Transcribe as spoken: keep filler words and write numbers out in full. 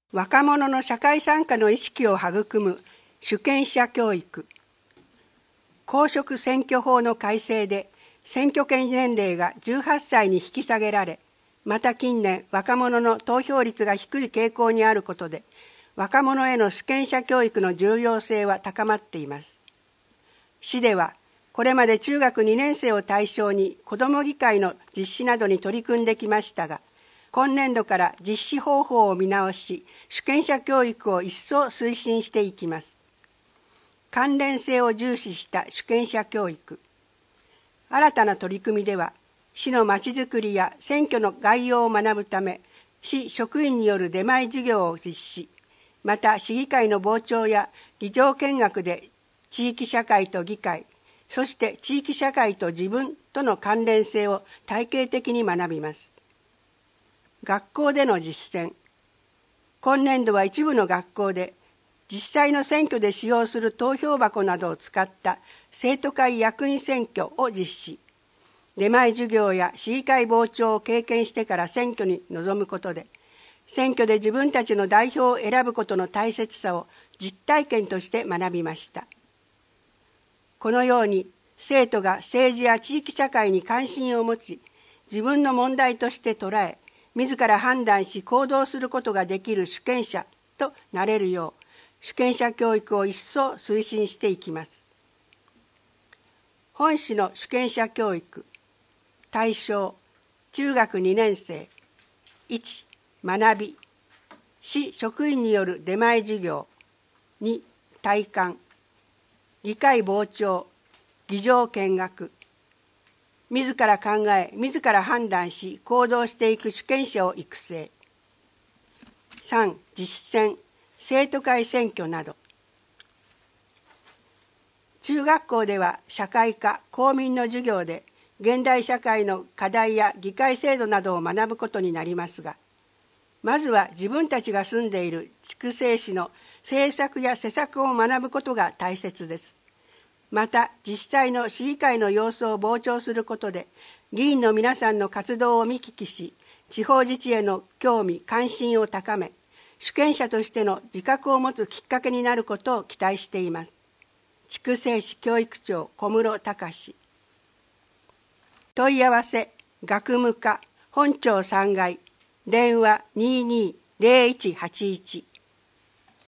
若者の社会参加の意識を育む主権者教育。公職選挙法の改正で選挙権年齢がじゅうはっさいに引き下げられ、また近年若者の投票率が低い傾向にあることで、若者への主権者教育の重要性は高まっています。市ではこれまで中学にねん生を対象に子ども議会の実施などに取り組んできましたが、今年度から実施方法を見直し、主権者教育を一層推進していきます。関連性を重視した主権者教育。新たな取り組みでは、市のまちづくりや選挙の概要を学ぶため、市職員による出前授業を実施、また市議会の傍聴や議場見学で地域社会と議会、そして地域社会と自分との関連性を体系的に学びます。学校での実践。今年度は一部の学校で実際の選挙で使用する投票箱などを使った生徒会役員選挙を実施。出前授業や市議会傍聴を経験してから選挙に臨むことで、選挙で自分たちの代表を選ぶことの大切さを実体験として学びました。このように生徒が政治や地域社会に関心を持ち、自分の問題として捉え、自ら判断し行動することができる主権者となれるよう、主権者教育を一層推進していきます。本市の主権者教育。対象、中学にねん生。いち、学び。市職員による出前授業。に、体感。議会傍聴、議場見学。自ら考え、自ら判断し、行動していく主権者を育成。さん、実践、生徒会選挙など。中学校では社会科、公民の授業で現代社会の課題や議会制度などを学ぶことになりますが、まずは自分たちが住んでいる地区政市の政策や施策を学ぶことが大切です。また実際の市議会の様子を傍聴することで、議員の皆さんの活動を見聞きし、地方自治への興味・関心を高め、主権者としての自覚を持つきっかけになることを期待しています。地区政市教育長小室隆。問い合わせ、学務課、本庁さんがい、電話にーにー ゼロいちはちいち。